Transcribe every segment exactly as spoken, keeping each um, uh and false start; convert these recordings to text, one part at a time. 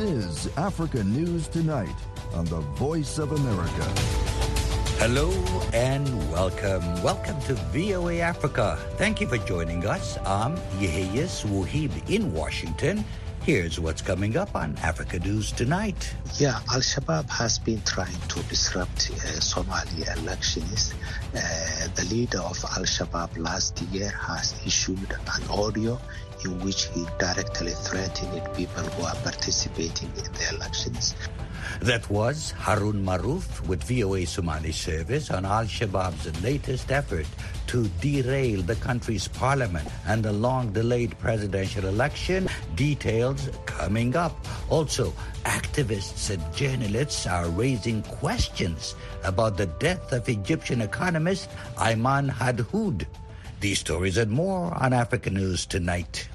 is Africa News Tonight on the Voice of America. Hello and welcome. Welcome to V O A Africa. Thank you for joining us. I'm Yehia Swuhib in Washington. Here's what's coming up on Africa News Tonight. Yeah, Al-Shabaab has been trying to disrupt uh, Somali elections. Uh, the leader of Al-Shabaab last year has issued an audio in which he directly threatened people who are participating in the elections. That was Harun Maruf with V O A Somali Service on Al-Shabaab's latest effort to derail the country's parliament and the long-delayed presidential election. Details coming up. Also, activists and journalists are raising questions about the death of Egyptian economist Ayman Hadhoud. These stories and more on Africa News Tonight.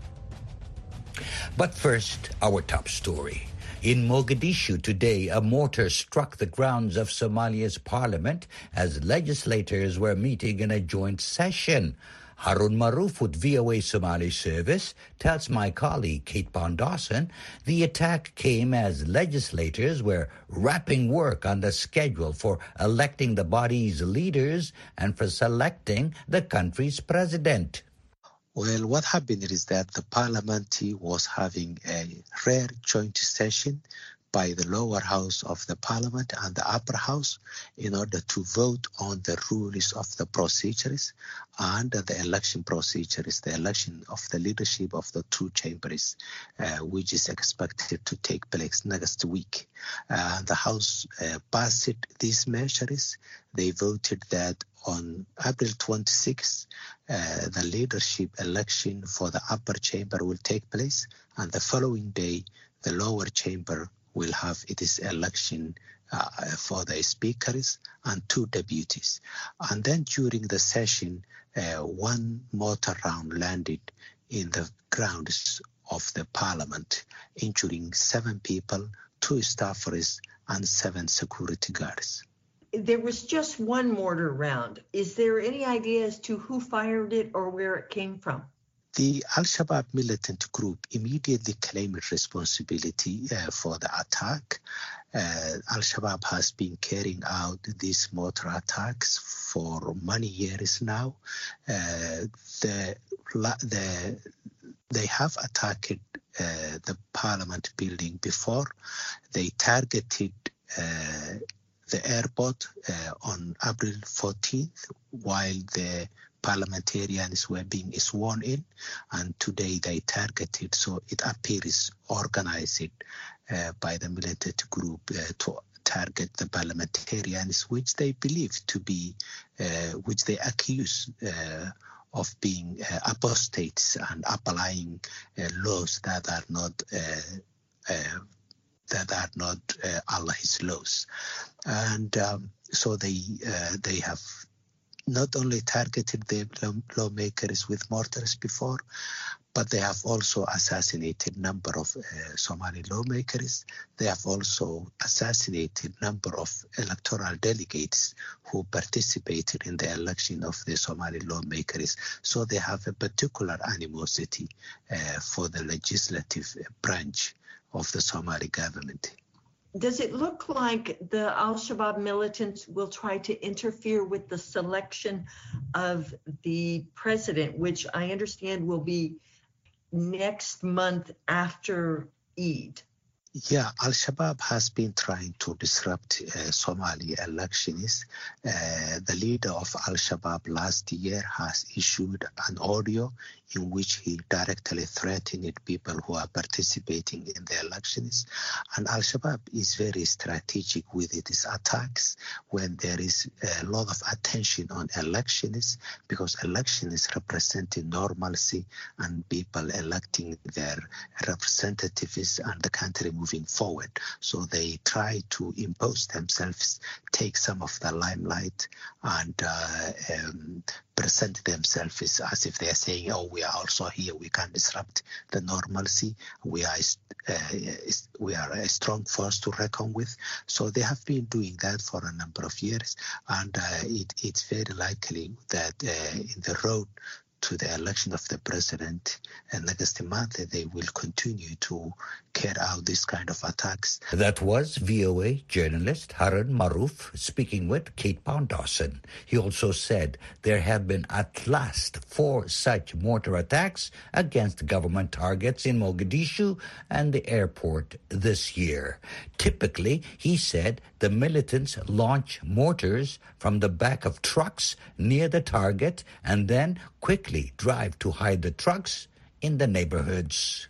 But first, our top story. In Mogadishu today, a mortar struck the grounds of Somalia's parliament as legislators were meeting in a joint session. Harun Maruf with V O A Somali Service tells my colleague Kate Bondawson the attack came as legislators were wrapping work on the schedule for electing the body's leaders and for selecting the country's president. Well, what happened is that the parliament was having a rare joint session by the lower house of the parliament and the upper house in order to vote on the rules of the procedures and the election procedures, the election of the leadership of the two chambers, uh, which is expected to take place next week. Uh, the house uh, passed these measures. They voted that on April twenty-sixth, uh, the leadership election for the upper chamber will take place, and the following day, the lower chamber will have its election uh, for the speakers and two deputies. And then during the session, uh, one mortar round landed in the grounds of the parliament, injuring seven people, two staffers, and seven security guards. There was just one mortar round. Is there any idea as to who fired it or where it came from? The Al-Shabaab militant group immediately claimed responsibility uh, for the attack. Uh, Al-Shabaab has been carrying out these mortar attacks for many years now. Uh, the, the, they have attacked uh, the parliament building before. They targeted uh, the airport uh, on April fourteenth while the parliamentarians were being sworn in, and today they targeted, so it appears organized uh, by the militant group uh, to target the parliamentarians, which they believe to be, uh, which they accuse uh, of being uh, apostates and applying uh, laws that are not uh, uh, that are not uh, Allah's laws. And um, so they uh, they have not only targeted the lawmakers with mortars before, but they have also assassinated a number of uh, Somali lawmakers. They have also assassinated a number of electoral delegates who participated in the election of the Somali lawmakers. So they have a particular animosity uh, for the legislative branch of the Somali government. Does it look like the Al-Shabaab militants will try to interfere with the selection of the president, which I understand will be next month after Eid? Yeah, Al-Shabaab has been trying to disrupt uh, Somali elections. Uh, the leader of Al-Shabaab last year has issued an audio in which he directly threatened people who are participating in the elections. And Al-Shabaab is very strategic with its attacks when there is a lot of attention on elections, because elections represent normalcy and people electing their representatives and the country moving forward. So they try to impose themselves, take some of the limelight, and uh, um, present themselves as if they are saying, oh, we are also here, we can disrupt the normalcy, we are uh, we are a strong force to reckon with. So they have been doing that for a number of years, and uh, it, it's very likely that uh, in the road to the election of the president, and next month they will continue to carry out this kind of attacks. That was V O A journalist Harun Maruf speaking with Kate Pound-Dawson. He also said there have been at last four such mortar attacks against government targets in Mogadishu and the airport this year. Typically, he said, the militants launch mortars from the back of trucks near the target and then quickly drive to hide the trucks in the neighborhoods.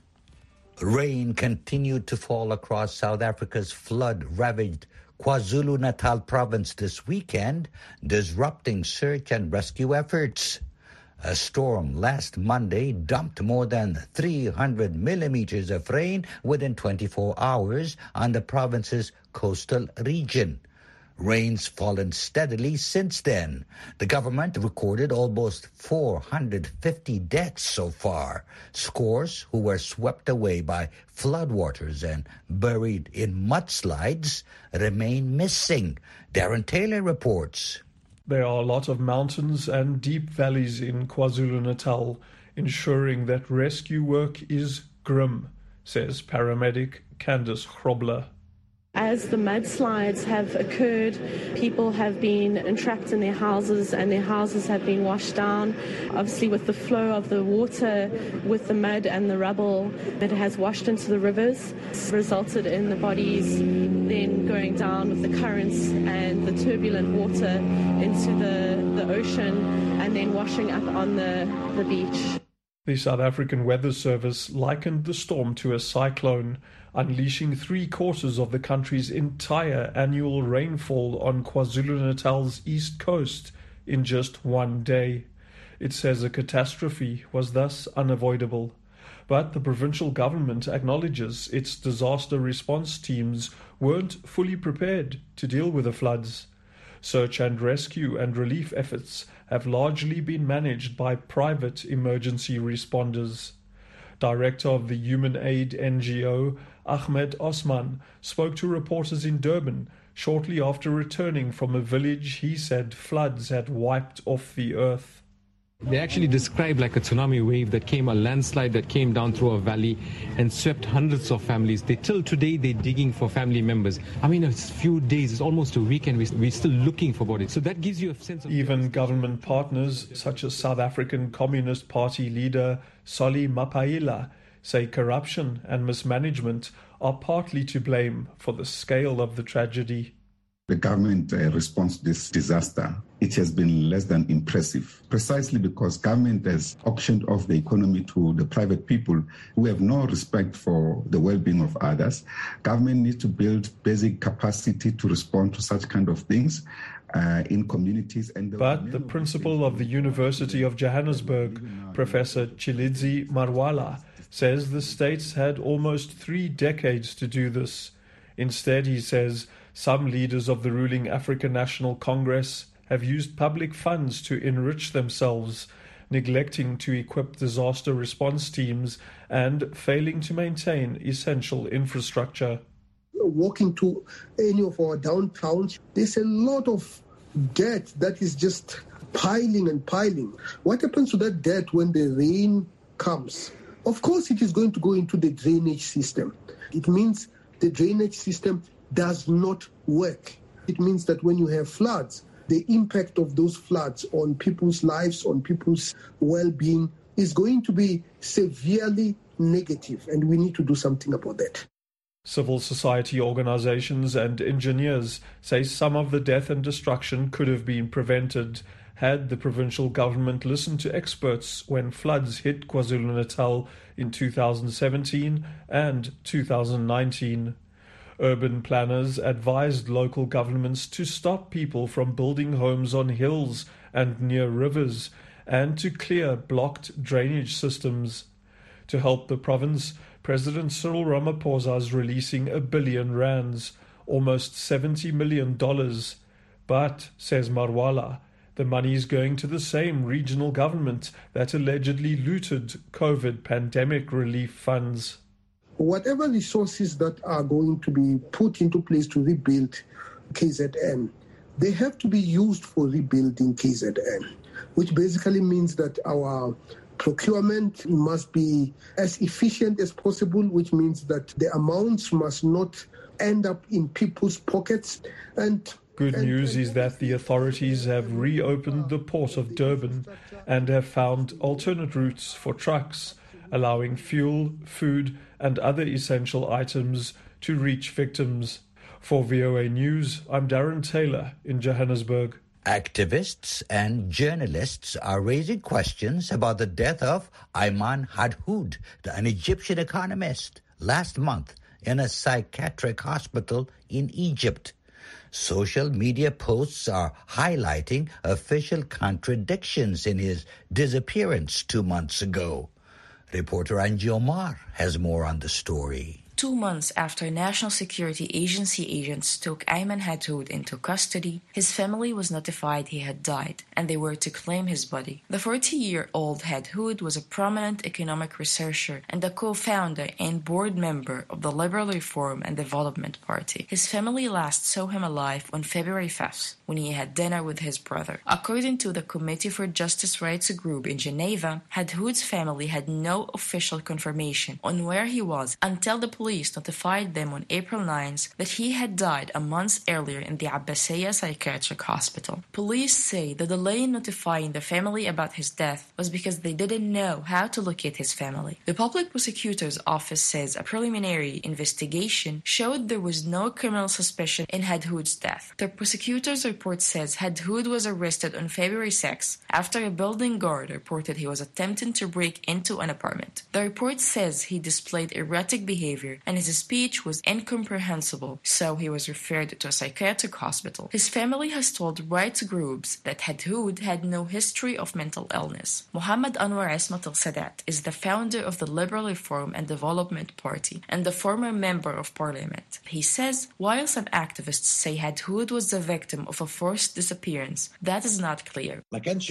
Rain continued to fall across South Africa's flood-ravaged KwaZulu-Natal province this weekend, disrupting search and rescue efforts. A storm last Monday dumped more than three hundred millimeters of rain within twenty-four hours on the province's coastal region. Rain's fallen steadily since then. The government recorded almost four hundred fifty deaths so far. Scores who were swept away by floodwaters and buried in mudslides remain missing. Darren Taylor reports. There are a lot of mountains and deep valleys in KwaZulu-Natal, ensuring that rescue work is grim, says paramedic Candice Grobler. As the mudslides have occurred, people have been entrapped in their houses and their houses have been washed down. Obviously, with the flow of the water, with the mud and the rubble that has washed into the rivers, resulted in the bodies then going down with the currents and the turbulent water into the, the ocean and then washing up on the, the beach. The South African Weather Service likened the storm to a cyclone, unleashing three quarters of the country's entire annual rainfall on KwaZulu-Natal's east coast in just one day. It says a catastrophe was thus unavoidable. But the provincial government acknowledges its disaster response teams weren't fully prepared to deal with the floods. Search and rescue and relief efforts have largely been managed by private emergency responders. Director of the Human Aid N G O, Ahmed Osman, spoke to reporters in Durban shortly after returning from a village he said floods had wiped off the earth. They actually described like a tsunami wave that came, a landslide that came down through a valley and swept hundreds of families. They till today they're digging for family members. I mean, a few days, it's almost a week, and we're still looking for bodies. So that gives you a sense of... Even government partners, such as South African Communist Party leader Solly Mapaila, say corruption and mismanagement are partly to blame for the scale of the tragedy. The government uh, response to this disaster, it has been less than impressive, precisely because government has auctioned off the economy to the private people who have no respect for the well-being of others. Government needs to build basic capacity to respond to such kind of things uh, in communities. And the but the principal of the University of Johannesburg, Professor Chilidzi Marwala, says the states had almost three decades to do this. Instead, he says, some leaders of the ruling African National Congress have used public funds to enrich themselves, neglecting to equip disaster response teams and failing to maintain essential infrastructure. Walking to any of our downtowns, there's a lot of debt that is just piling and piling. What happens to that debt when the rain comes? Of course, it is going to go into the drainage system. It means the drainage system does not work. It means that when you have floods, the impact of those floods on people's lives, on people's well-being, is going to be severely negative, and we need to do something about that. Civil society organizations and engineers say some of the death and destruction could have been prevented had the provincial government listened to experts when floods hit KwaZulu-Natal in two thousand seventeen and two thousand nineteen. Urban planners advised local governments to stop people from building homes on hills and near rivers and to clear blocked drainage systems. To help the province, President Cyril Ramaphosa is releasing a billion rands, almost seventy million dollars. But, says Marwala, the money is going to the same regional government that allegedly looted COVID pandemic relief funds. Whatever resources that are going to be put into place to rebuild K Z N, they have to be used for rebuilding K Z N. which basically means that our procurement must be as efficient as possible, which means that the amounts must not end up in people's pockets. And Good and, news and is that the authorities have reopened the port of Durban and have found alternate routes for trucks, allowing fuel, food, and other essential items to reach victims. For V O A News, I'm Darren Taylor in Johannesburg. Activists and journalists are raising questions about the death of Ayman Hadhoud, an Egyptian economist, last month in a psychiatric hospital in Egypt. Social media posts are highlighting official contradictions in his disappearance two months ago. Reporter Angie Omar has more on the story. Two months after National Security Agency agents took Ayman Hadhoud into custody, his family was notified he had died, and they were to claim his body. The forty-year-old Hadhoud was a prominent economic researcher and a co-founder and board member of the Liberal Reform and Development Party. His family last saw him alive on February fifth, when he had dinner with his brother. According to the Committee for Justice Rights group in Geneva, Hadhoud's family had no official confirmation on where he was until the police Police notified them on April ninth that he had died a month earlier in the Abbasiyah Psychiatric Hospital. Police say the delay in notifying the family about his death was because they didn't know how to locate his family. The Public Prosecutor's Office says a preliminary investigation showed there was no criminal suspicion in Hadhoud's death. The prosecutor's report says Hadhoud was arrested on February sixth after a building guard reported he was attempting to break into an apartment. The report says he displayed erratic behavior and his speech was incomprehensible, so he was referred to a psychiatric hospital. His family has told rights groups that Hadhoud had no history of mental illness. Muhammad Anwar Ismat al-Sadat is the founder of the Liberal Reform and Development Party and the former member of parliament. He says, while some activists say Hadhoud was the victim of a forced disappearance, that is not clear.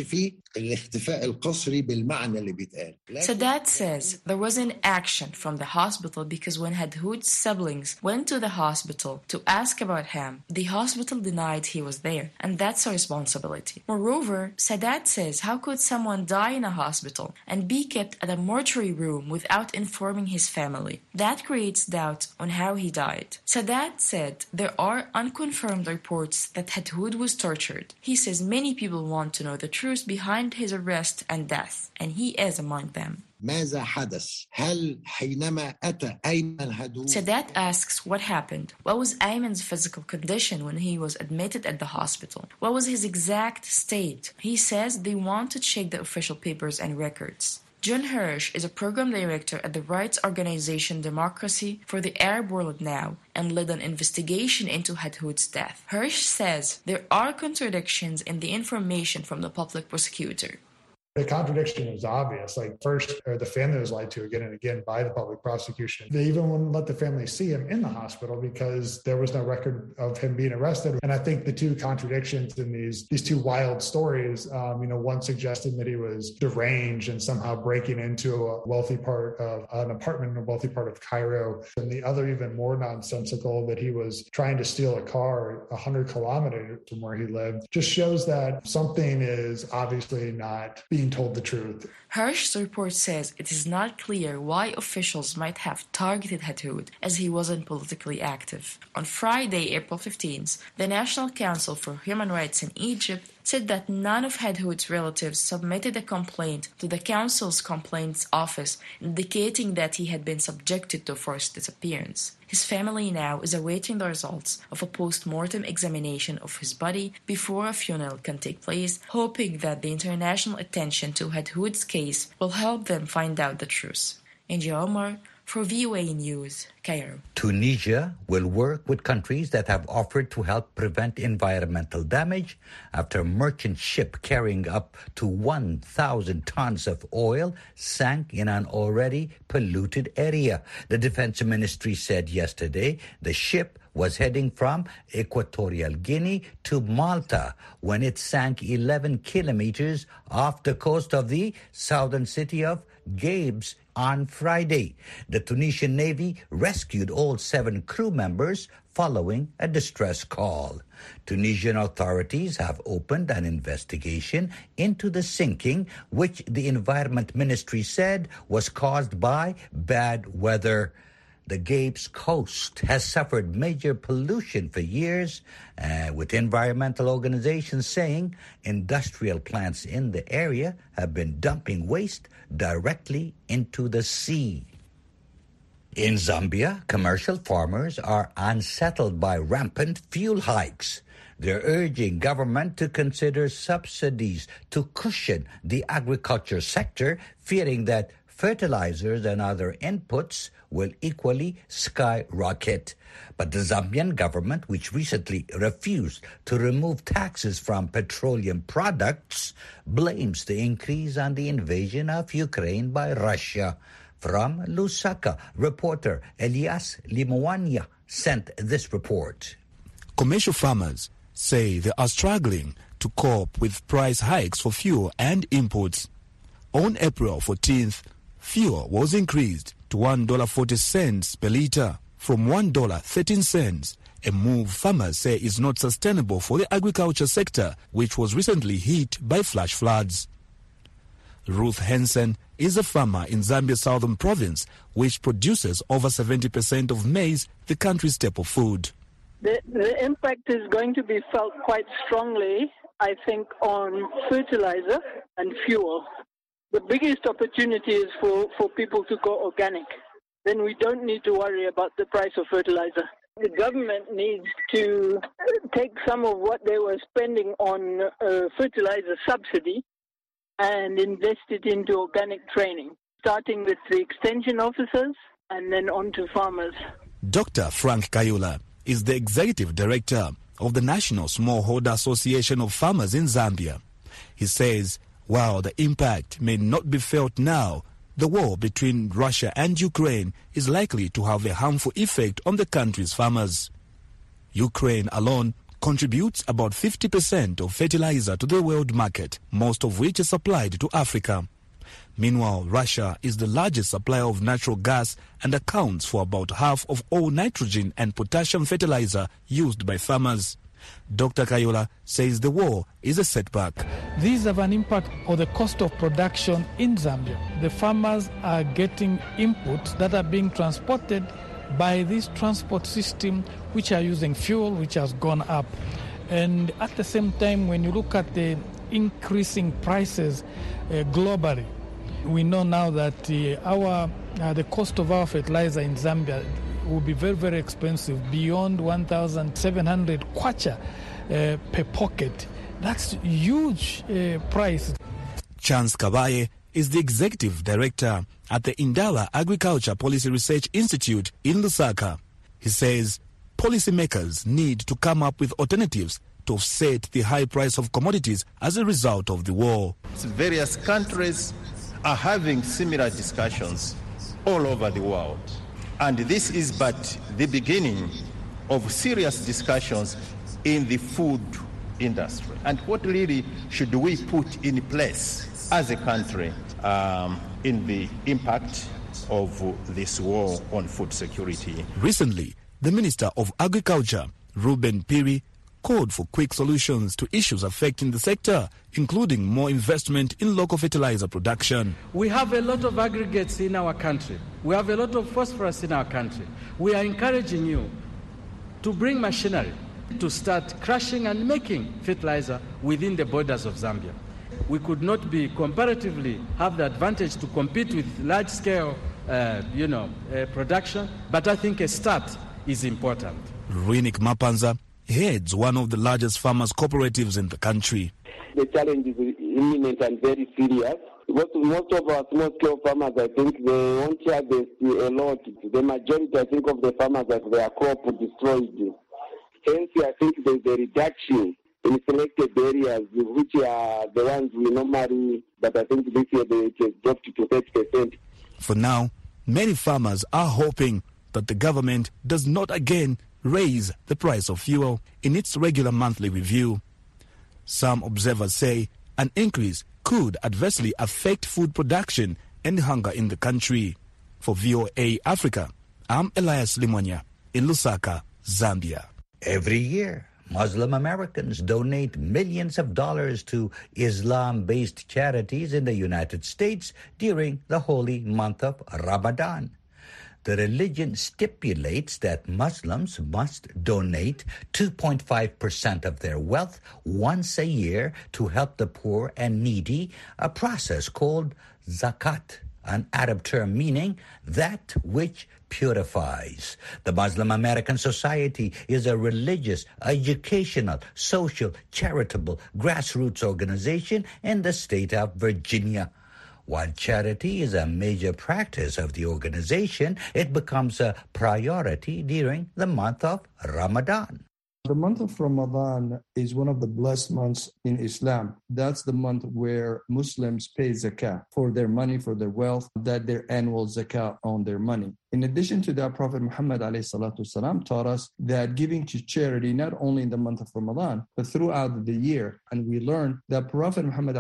Sadat says there was an action from the hospital because when Hadhoud's siblings went to the hospital to ask about him, the hospital denied he was there, and that's a responsibility. Moreover, Sadat says how could someone die in a hospital and be kept at a mortuary room without informing his family? That creates doubt on how he died. Sadat said there are unconfirmed reports that Hadhoud was tortured. He says many people want to know the truth behind his arrest and death, and he is among them. ماذا حدث؟ هل حينما أتى أيمن هدود؟ Sadat asks what happened. What was Ayman's physical condition when he was admitted at the hospital? What was his exact state? He says they want to check the official papers and records. John Hirsch is a program director at the rights organization Democracy for the Arab World Now and led an investigation into Hadhoud's death. Hirsch says there are contradictions in the information from the public prosecutor. The contradiction was obvious. Like first, or the family was lied to again and again by the public prosecution. They even wouldn't let the family see him in the hospital because there was no record of him being arrested. And I think the two contradictions in these these two wild stories, um, you know, one suggesting that he was deranged and somehow breaking into a wealthy part of an apartment in a wealthy part of Cairo, and the other even more nonsensical that he was trying to steal a car one hundred kilometers from where he lived, just shows that something is obviously not being told the truth. Hirsch's report says it is not clear why officials might have targeted Hadhoud as he wasn't politically active. On Friday, April fifteenth, the National Council for Human Rights in Egypt said that none of Hadhoud's relatives submitted a complaint to the Council's Complaints Office indicating that he had been subjected to forced disappearance. His family now is awaiting the results of a post-mortem examination of his body before a funeral can take place, hoping that the international attention to Hadhoud's case will help them find out the truth. Angie Omar for V O A News, Cairo. Tunisia will work with countries that have offered to help prevent environmental damage after a merchant ship carrying up to one thousand tons of oil sank in an already polluted area. The Defense Ministry said yesterday the ship was heading from Equatorial Guinea to Malta when it sank eleven kilometers off the coast of the southern city of Gabes on Friday. The Tunisian Navy rescued rescued all seven crew members following a distress call. Tunisian authorities have opened an investigation into the sinking, which the Environment Ministry said was caused by bad weather. The Gapes coast has suffered major pollution for years, uh, with environmental organizations saying industrial plants in the area have been dumping waste directly into the sea. In Zambia, commercial farmers are unsettled by rampant fuel hikes. They're urging government to consider subsidies to cushion the agriculture sector, fearing that fertilizers and other inputs will equally skyrocket. But the Zambian government, which recently refused to remove taxes from petroleum products, blames the increase on the invasion of Ukraine by Russia. From Lusaka, reporter Elias Limwanya sent this report. Commercial farmers say they are struggling to cope with price hikes for fuel and imports. On April fourteenth, fuel was increased to one dollar forty cents per litre from one dollar thirteen cents, a move farmers say is not sustainable for the agriculture sector, which was recently hit by flash floods. Ruth Henson is a farmer in Zambia's southern province, which produces over seventy percent of maize, the country's staple food. The, the impact is going to be felt quite strongly, I think, on fertilizer and fuel. The biggest opportunity is for, for people to go organic. Then we don't need to worry about the price of fertilizer. The government needs to take some of what they were spending on uh, fertilizer subsidy and invest it into organic training, starting with the extension officers and then on to farmers. Doctor Frank Kayula is the executive director of the National Smallholder Association of Farmers in Zambia. He says while the impact may not be felt now, the war between Russia and Ukraine is likely to have a harmful effect on the country's farmers. Ukraine alone contributes about fifty percent of fertilizer to the world market, most of which is supplied to Africa. Meanwhile, Russia is the largest supplier of natural gas and accounts for about half of all nitrogen and potassium fertilizer used by farmers. Doctor Kayola says the war is a setback. These have an impact on the cost of production in Zambia. The farmers are getting inputs that are being transported by this transport system, which are using fuel, which has gone up. And at the same time, when you look at the increasing prices uh, globally, we know now that uh, our uh, the cost of our fertilizer in Zambia will be very, very expensive, beyond one thousand seven hundred kwacha uh, per pocket. That's huge uh, price. Chance Kabaye is the executive director at the Indala Agriculture Policy Research Institute in Lusaka. He says policymakers need to come up with alternatives to offset the high price of commodities as a result of the war. Various countries are having similar discussions all over the world. And this is but the beginning of serious discussions in the food industry. And what really should we put in place as a country um, in the impact of this war on food security? Recently, the Minister of Agriculture, Reuben Piri, called for quick solutions to issues affecting the sector, including more investment in local fertilizer production. We have a lot of aggregates in our country. We have a lot of phosphorus in our country. We are encouraging you to bring machinery to start crushing and making fertilizer within the borders of Zambia. We could not be comparatively have the advantage to compete with large-scale, uh, you know, uh, production, but I think a start is important. Rinik Mapanza heads one of the largest farmers' cooperatives in the country. The challenge is imminent and very serious because most of our small-scale farmers, I think, they won't share this a lot. The majority, I think, of the farmers have their crop destroyed. Hence, I think there's a reduction in selected areas, which are the ones we normally, but I think this year it has dropped to thirty percent. For now, many farmers are hoping that the government does not again raise the price of fuel in its regular monthly review. Some observers say an increase could adversely affect food production and hunger in the country. For V O A Africa, I'm Elias Limwanya in Lusaka, Zambia. Every year, Muslim Americans donate millions of dollars to Islam-based charities in the United States during the holy month of Ramadan. The religion stipulates that Muslims must donate two point five percent of their wealth once a year to help the poor and needy, a process called zakat, an Arab term meaning that which purifies. The Muslim American Society is a religious, educational, social, charitable, grassroots organization in the state of Virginia. While charity is a major practice of the organization, it becomes a priority during the month of Ramadan. The month of Ramadan is one of the blessed months in Islam. That's the month where Muslims pay zakah for their money, for their wealth, that their annual zakah on their money. In addition to that, Prophet Muhammad ﷺ taught us that giving to charity, not only in the month of Ramadan, but throughout the year. And we learned that Prophet Muhammad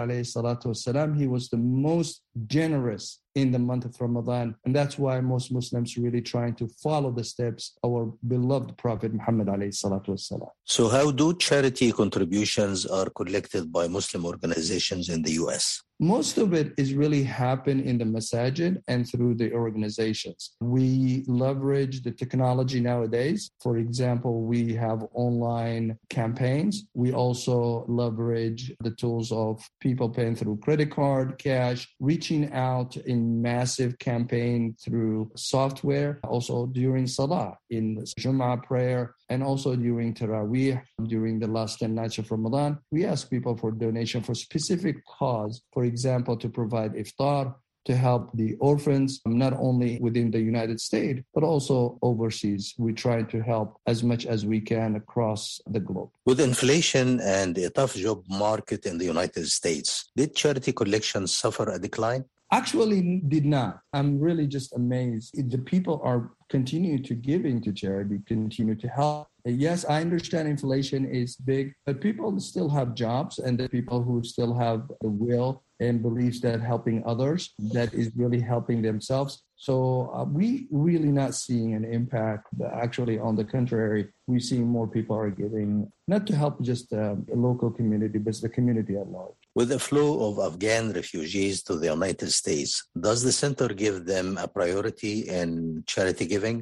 ﷺ, he was the most generous in the month of Ramadan. And that's why most Muslims really trying to follow the steps of our beloved Prophet Muhammad ﷺ. So how do charity contributions are collected by Muslim organizations in the U S? Most of it is really happen in the masajid and through the organizations. We leverage the technology nowadays. For example, we have online campaigns. We also leverage the tools of people paying through credit card, cash, reaching out in massive campaign through software, also during Salah, in Jum'ah prayer, and also during Taraweeh, during the last ten nights of Ramadan. We ask people for donation for specific cause. For example, to provide iftar, to help the orphans, not only within the United States, but also overseas. We try to help as much as we can across the globe. With inflation and a tough job market in the United States, did charity collections suffer a decline? Actually did not. I'm really just amazed. The people are continuing to give into charity, continue to help. Yes, I understand inflation is big, but people still have jobs, and the people who still have the will and believes that helping others, that is really helping themselves. So uh, we really not seeing an impact. Actually, on the contrary, we're seeing more people are giving, not to help just uh, a local community, but the community at large. With the flow of Afghan refugees to the United States, does the center give them a priority in charity giving?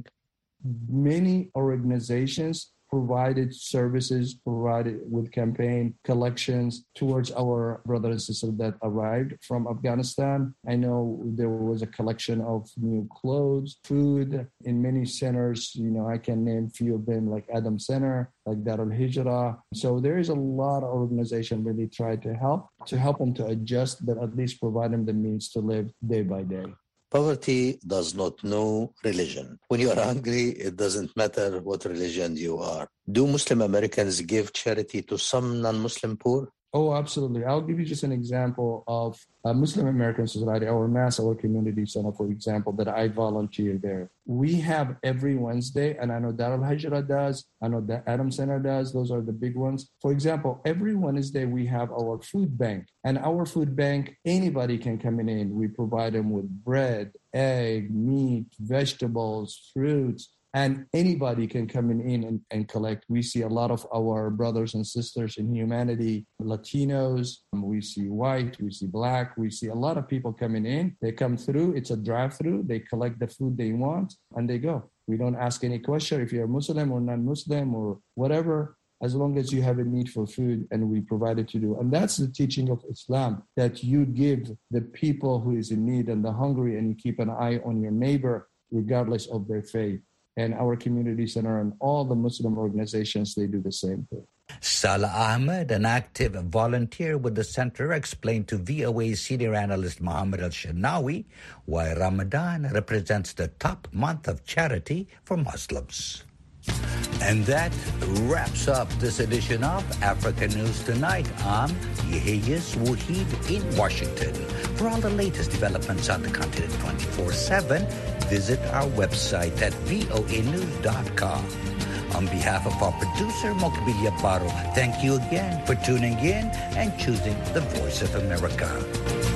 Many organizations provided services, provided with campaign collections towards our brothers and sisters that arrived from Afghanistan. I know there was a collection of new clothes, food in many centers. You know, I can name a few of them, like Adam Center, like Darul Hijrah. So there is a lot of organization really try to help, to help them to adjust, but at least provide them the means to live day by day. Poverty does not know religion. When you are hungry, it doesn't matter what religion you are. Do Muslim Americans give charity to some non-Muslim poor? Oh, absolutely. I'll give you just an example of a Muslim American Society, our Mass, our community center, for example, that I volunteer there. We have every Wednesday, and I know Darul Hijrah does, I know that Adam Center does, those are the big ones. For example, every Wednesday we have our food bank, and our food bank, anybody can come in. We provide them with bread, egg, meat, vegetables, fruits, and anybody can come in and, and collect. We see a lot of our brothers and sisters in humanity, Latinos, we see white, we see black, we see a lot of people coming in. They come through, it's a drive-through, they collect the food they want, and they go. We don't ask any question if you're Muslim or non-Muslim or whatever, as long as you have a need for food, and we provide it to you. And that's the teaching of Islam, that you give the people who is in need and the hungry, and you keep an eye on your neighbor regardless of their faith. And our community center and all the Muslim organizations, they do the same thing. Salah Ahmed, an active volunteer with the center, explained to V O A's senior analyst Mohammed Al-Shanawi why Ramadan represents the top month of charity for Muslims. And that wraps up this edition of Africa News Tonight. I'm Yehiyas Wahid in Washington. For all the latest developments on the continent twenty-four seven, visit our website at voa news dot com. On behalf of our producer, Mokabilia Baro, thank you again for tuning in and choosing the Voice of America.